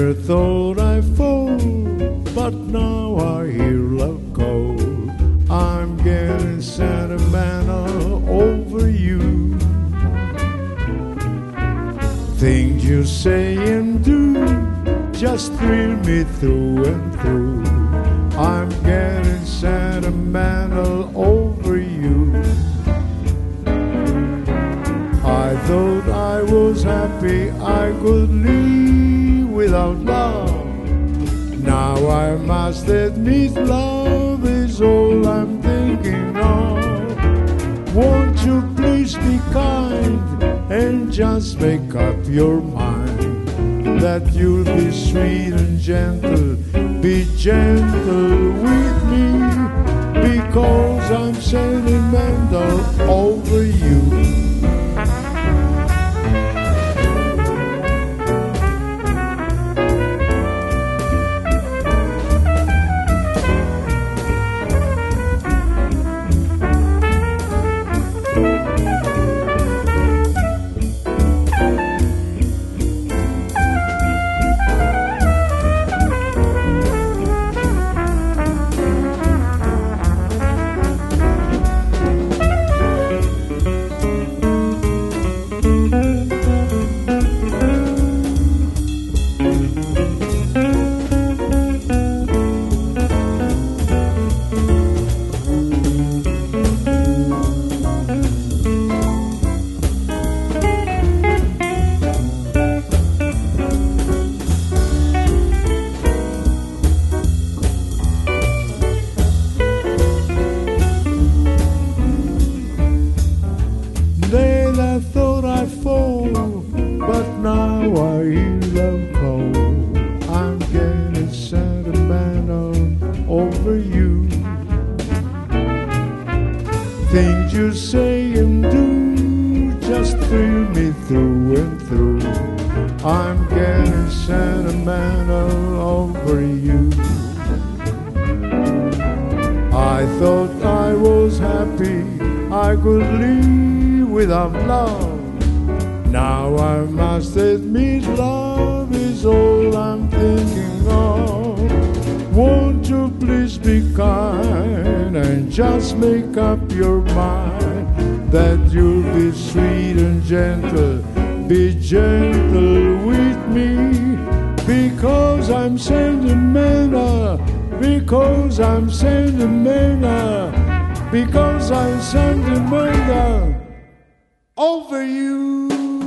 Never thought I'd fall, but now I hear love call. I'm getting sentimental over you. Things you say and do just thrill me through and through. I'm getting sentimental over you. I thought I was happy I could live without love. Now I must admit love is all I'm thinking of. Won't you please be kind and just make up your mind that you'll be sweet and gentle. Be gentle with me, because I'm sentimental over you. Then I thought I'd fall, but now I hear love call. I'm getting sentimental over you. Things you say and do just thrill me through and through. I'm getting sentimental over you. I thought I was happy I could live without love. Now I must admit love is all I'm thinking of. Won't you please be kind and just make up your mind that you'll be sweet and gentle. Be gentle with me, because I'm sentimental. Because I'm sentimental. Because I'm sentimental over you.